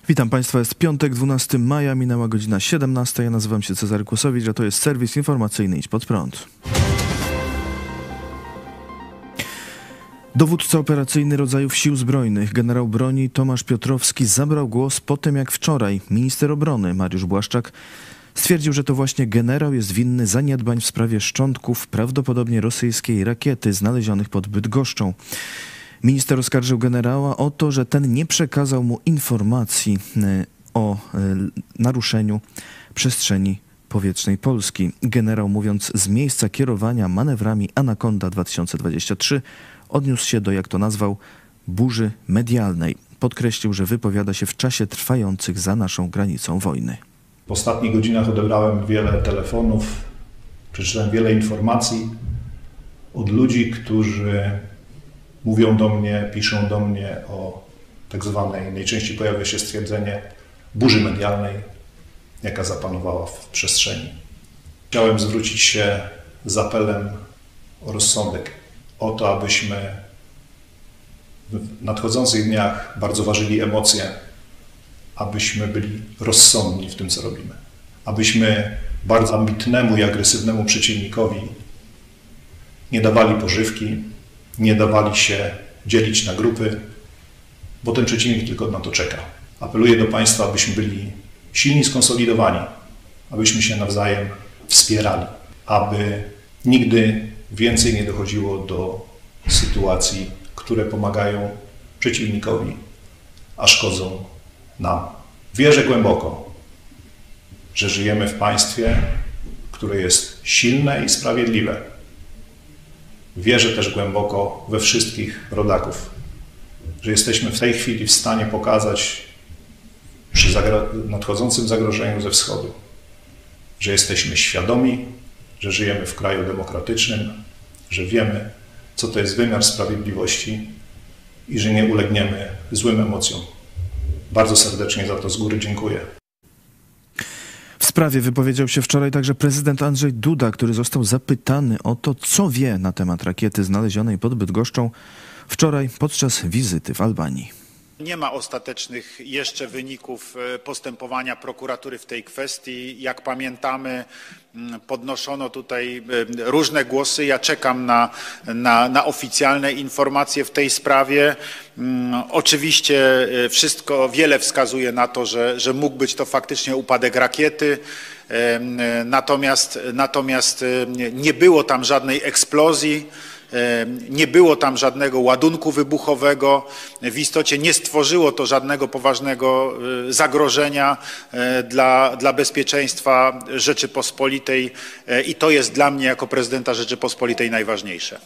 Witam Państwa, jest piątek, 12 maja, minęła godzina 17. Ja nazywam się Cezary Kłosowicz, a to jest serwis informacyjny Idź Pod Prąd. Dowódca operacyjny rodzajów Sił Zbrojnych, generał broni Tomasz Piotrowski zabrał głos po tym, jak wczoraj minister obrony Mariusz Błaszczak stwierdził, że to właśnie generał jest winny zaniedbań w sprawie szczątków prawdopodobnie rosyjskiej rakiety znalezionych pod Bydgoszczą. Minister oskarżył generała o to, że ten nie przekazał mu informacji o naruszeniu przestrzeni powietrznej Polski. Generał, mówiąc z miejsca kierowania manewrami Anakonda 2023, odniósł się do, jak to nazwał, burzy medialnej. Podkreślił, że wypowiada się w czasie trwających za naszą granicą wojny. W ostatnich godzinach odebrałem wiele telefonów, przeczytałem wiele informacji od ludzi, którzy mówią do mnie, piszą do mnie o tak zwanej, najczęściej pojawia się stwierdzenie, burzy medialnej, jaka zapanowała w przestrzeni. Chciałem zwrócić się z apelem o rozsądek, o to, abyśmy w nadchodzących dniach bardzo ważyli emocje, abyśmy byli rozsądni w tym, co robimy. Abyśmy bardzo ambitnemu i agresywnemu przeciwnikowi nie dawali pożywki, nie dawali się dzielić na grupy, bo ten przeciwnik tylko na to czeka. Apeluję do Państwa, abyśmy byli silni, skonsolidowani, abyśmy się nawzajem wspierali, aby nigdy więcej nie dochodziło do sytuacji, które pomagają przeciwnikowi, a szkodzą nam. Wierzę głęboko, że żyjemy w państwie, które jest silne i sprawiedliwe. Wierzę też głęboko we wszystkich rodaków, że jesteśmy w tej chwili w stanie pokazać przy nadchodzącym zagrożeniu ze wschodu, że jesteśmy świadomi, że żyjemy w kraju demokratycznym, że wiemy, co to jest wymiar sprawiedliwości i że nie ulegniemy złym emocjom. Bardzo serdecznie za to z góry dziękuję. W sprawie wypowiedział się wczoraj także prezydent Andrzej Duda, który został zapytany o to, co wie na temat rakiety znalezionej pod Bydgoszczą wczoraj podczas wizyty w Albanii. Nie ma ostatecznych jeszcze wyników postępowania prokuratury w tej kwestii. Jak pamiętamy, podnoszono tutaj różne głosy. Ja czekam na oficjalne informacje w tej sprawie. Oczywiście wiele wskazuje na to, że mógł być to faktycznie upadek rakiety. Natomiast nie było tam żadnej eksplozji. Nie było tam żadnego ładunku wybuchowego, w istocie nie stworzyło to żadnego poważnego zagrożenia dla bezpieczeństwa Rzeczypospolitej i to jest dla mnie jako prezydenta Rzeczypospolitej najważniejsze.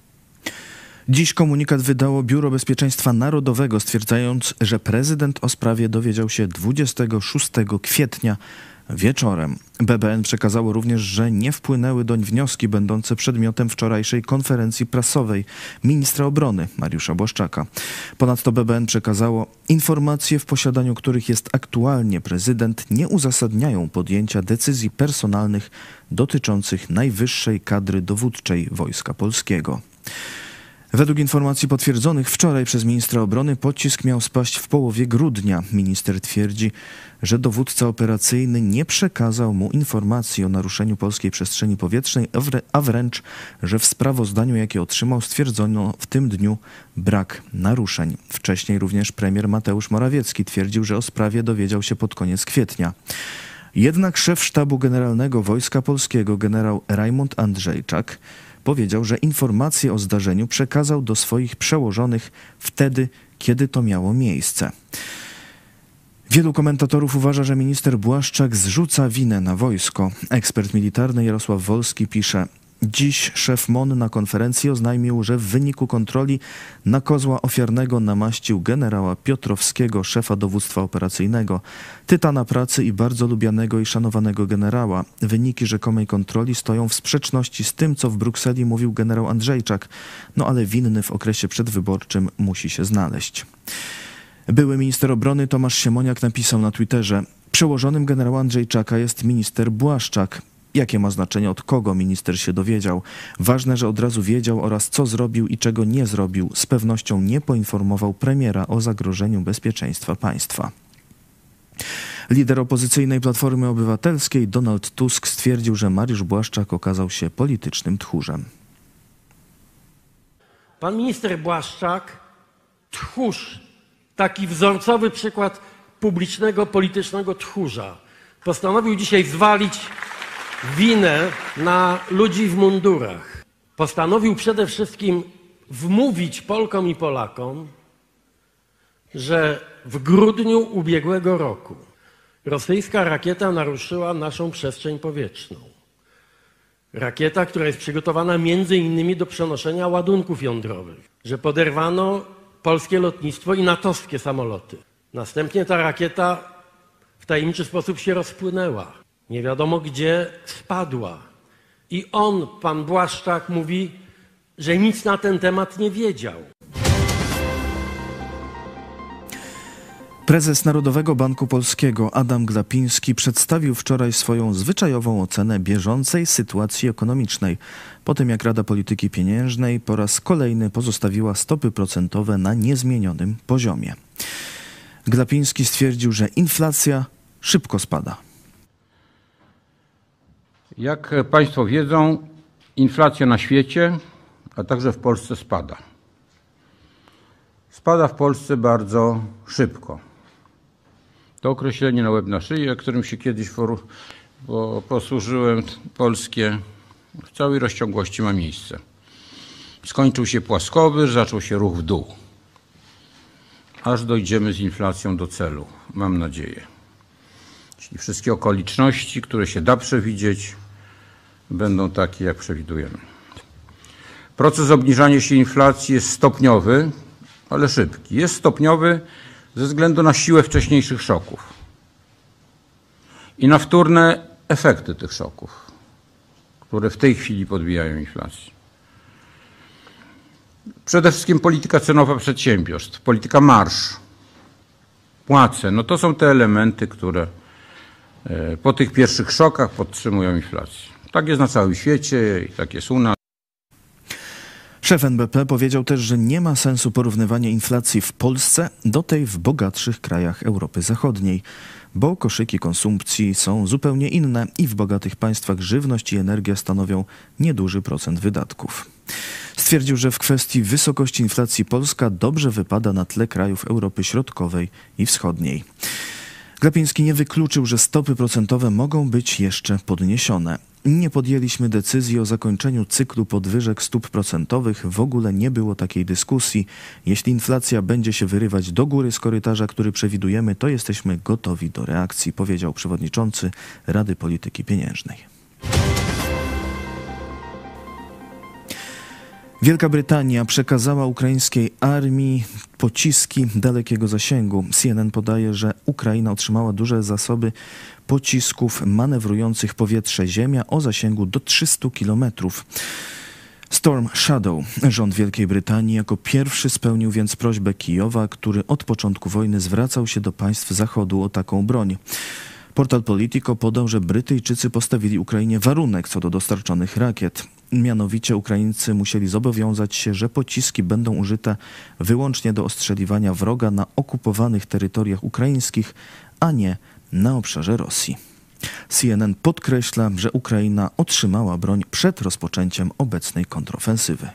Dziś komunikat wydało Biuro Bezpieczeństwa Narodowego, stwierdzając, że prezydent o sprawie dowiedział się 26 kwietnia wieczorem. BBN przekazało również, że nie wpłynęły doń wnioski będące przedmiotem wczorajszej konferencji prasowej ministra obrony Mariusza Błaszczaka. Ponadto BBN przekazało, informacje, w posiadaniu których jest aktualnie prezydent, nie uzasadniają podjęcia decyzji personalnych dotyczących najwyższej kadry dowódczej Wojska Polskiego. Według informacji potwierdzonych wczoraj przez ministra obrony pocisk miał spaść w połowie grudnia. Minister twierdzi, że dowódca operacyjny nie przekazał mu informacji o naruszeniu polskiej przestrzeni powietrznej, a wręcz, że w sprawozdaniu, jakie otrzymał, stwierdzono w tym dniu brak naruszeń. Wcześniej również premier Mateusz Morawiecki twierdził, że o sprawie dowiedział się pod koniec kwietnia. Jednak szef Sztabu Generalnego Wojska Polskiego generał Rajmund Andrzejczak powiedział, że informacje o zdarzeniu przekazał do swoich przełożonych wtedy, kiedy to miało miejsce. Wielu komentatorów uważa, że minister Błaszczak zrzuca winę na wojsko. Ekspert militarny Jarosław Wolski pisze: dziś szef MON na konferencji oznajmił, że w wyniku kontroli na kozła ofiarnego namaścił generała Piotrowskiego, szefa dowództwa operacyjnego, tytana pracy i bardzo lubianego i szanowanego generała. Wyniki rzekomej kontroli stoją w sprzeczności z tym, co w Brukseli mówił generał Andrzejczak, no ale winny w okresie przedwyborczym musi się znaleźć. Były minister obrony Tomasz Siemoniak napisał na Twitterze: przełożonym generała Andrzejczaka jest minister Błaszczak. Jakie ma znaczenie, od kogo minister się dowiedział? Ważne, że od razu wiedział oraz co zrobił i czego nie zrobił. Z pewnością nie poinformował premiera o zagrożeniu bezpieczeństwa państwa. Lider opozycyjnej Platformy Obywatelskiej Donald Tusk stwierdził, że Mariusz Błaszczak okazał się politycznym tchórzem. Pan minister Błaszczak, tchórz, taki wzorcowy przykład publicznego, politycznego tchórza, postanowił dzisiaj zwalić winę na ludzi w mundurach. Postanowił przede wszystkim wmówić Polkom i Polakom, że w grudniu ubiegłego roku rosyjska rakieta naruszyła naszą przestrzeń powietrzną. Rakieta, która jest przygotowana między innymi do przenoszenia ładunków jądrowych, że poderwano polskie lotnictwo i natowskie samoloty. Następnie ta rakieta w tajemniczy sposób się rozpłynęła. Nie wiadomo gdzie spadła. I on, pan Błaszczak, mówi, że nic na ten temat nie wiedział. Prezes Narodowego Banku Polskiego Adam Glapiński przedstawił wczoraj swoją zwyczajową ocenę bieżącej sytuacji ekonomicznej, po tym jak Rada Polityki Pieniężnej po raz kolejny pozostawiła stopy procentowe na niezmienionym poziomie. Glapiński stwierdził, że inflacja szybko spada. Jak Państwo wiedzą, inflacja na świecie, a także w Polsce spada. Spada w Polsce bardzo szybko. To określenie na łeb na szyję, którym się kiedyś posłużyłem, polskie, w całej rozciągłości ma miejsce. Skończył się płaskowy, zaczął się ruch w dół. Aż dojdziemy z inflacją do celu, mam nadzieję. Jeśli wszystkie okoliczności, które się da przewidzieć, będą takie, jak przewidujemy. Proces obniżania się inflacji jest stopniowy, ale szybki. Jest stopniowy ze względu na siłę wcześniejszych szoków i na wtórne efekty tych szoków, które w tej chwili podbijają inflację. Przede wszystkim polityka cenowa przedsiębiorstw, polityka marż, płace. No to są te elementy, które po tych pierwszych szokach podtrzymują inflację. Tak jest na całym świecie i tak jest u nas. Szef NBP powiedział też, że nie ma sensu porównywania inflacji w Polsce do tej w bogatszych krajach Europy Zachodniej, bo koszyki konsumpcji są zupełnie inne i w bogatych państwach żywność i energia stanowią nieduży procent wydatków. Stwierdził, że w kwestii wysokości inflacji Polska dobrze wypada na tle krajów Europy Środkowej i Wschodniej. Glapiński nie wykluczył, że stopy procentowe mogą być jeszcze podniesione. Nie podjęliśmy decyzji o zakończeniu cyklu podwyżek stóp procentowych. W ogóle nie było takiej dyskusji. Jeśli inflacja będzie się wyrywać do góry z korytarza, który przewidujemy, to jesteśmy gotowi do reakcji, powiedział przewodniczący Rady Polityki Pieniężnej. Wielka Brytania przekazała ukraińskiej armii pociski dalekiego zasięgu. CNN podaje, że Ukraina otrzymała duże zasoby pocisków manewrujących powietrze-ziemia o zasięgu do 300 kilometrów. Storm Shadow. Rząd Wielkiej Brytanii jako pierwszy spełnił więc prośbę Kijowa, który od początku wojny zwracał się do państw Zachodu o taką broń. Portal Politico podał, że Brytyjczycy postawili Ukrainie warunek co do dostarczonych rakiet. Mianowicie Ukraińcy musieli zobowiązać się, że pociski będą użyte wyłącznie do ostrzeliwania wroga na okupowanych terytoriach ukraińskich, a nie na obszarze Rosji. CNN podkreśla, że Ukraina otrzymała broń przed rozpoczęciem obecnej kontrofensywy.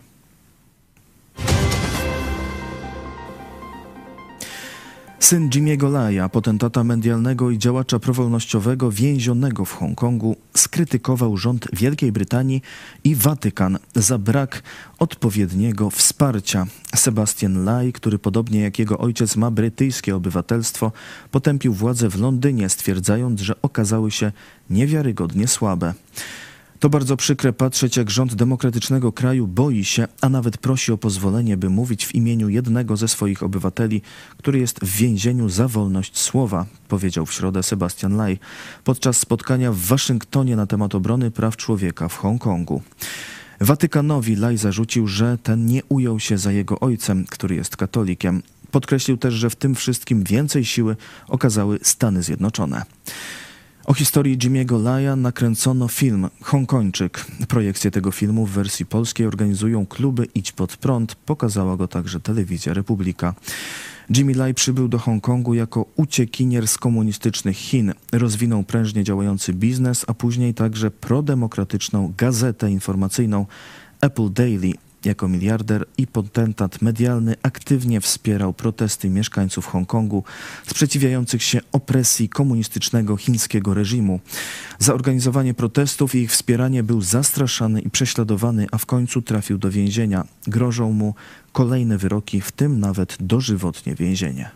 Syn Jimmy'ego Lai'a, potentata medialnego i działacza prowolnościowego więzionego w Hongkongu, skrytykował rząd Wielkiej Brytanii i Watykan za brak odpowiedniego wsparcia. Sebastian Lai, który podobnie jak jego ojciec ma brytyjskie obywatelstwo, potępił władze w Londynie, stwierdzając, że okazały się niewiarygodnie słabe. To bardzo przykre patrzeć, jak rząd demokratycznego kraju boi się, a nawet prosi o pozwolenie, by mówić w imieniu jednego ze swoich obywateli, który jest w więzieniu za wolność słowa, powiedział w środę Sebastian Lai podczas spotkania w Waszyngtonie na temat obrony praw człowieka w Hongkongu. Watykanowi Lai zarzucił, że ten nie ujął się za jego ojcem, który jest katolikiem. Podkreślił też, że w tym wszystkim więcej siły okazały Stany Zjednoczone. O historii Jimmy'ego Laya nakręcono film Hongkończyk. Projekcję tego filmu w wersji polskiej organizują kluby Idź Pod Prąd. Pokazała go także telewizja Republika. Jimmy Lai przybył do Hongkongu jako uciekinier z komunistycznych Chin. Rozwinął prężnie działający biznes, a później także prodemokratyczną gazetę informacyjną Apple Daily. Jako miliarder i potentat medialny aktywnie wspierał protesty mieszkańców Hongkongu sprzeciwiających się opresji komunistycznego chińskiego reżimu. Za organizowanie protestów i ich wspieranie był zastraszany i prześladowany, a w końcu trafił do więzienia. Grożą mu kolejne wyroki, w tym nawet dożywotnie więzienie.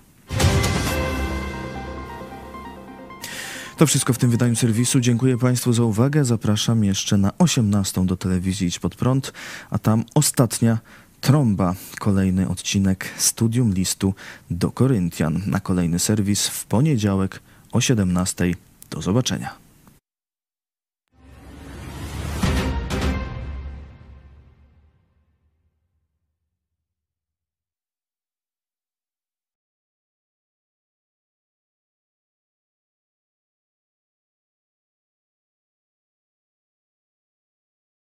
To wszystko w tym wydaniu serwisu. Dziękuję Państwu za uwagę. Zapraszam jeszcze na 18:00 do telewizji Idź Pod Prąd, a tam ostatnia trąba. Kolejny odcinek Studium Listu do Koryntian. Na kolejny serwis w poniedziałek o 17:00. Do zobaczenia.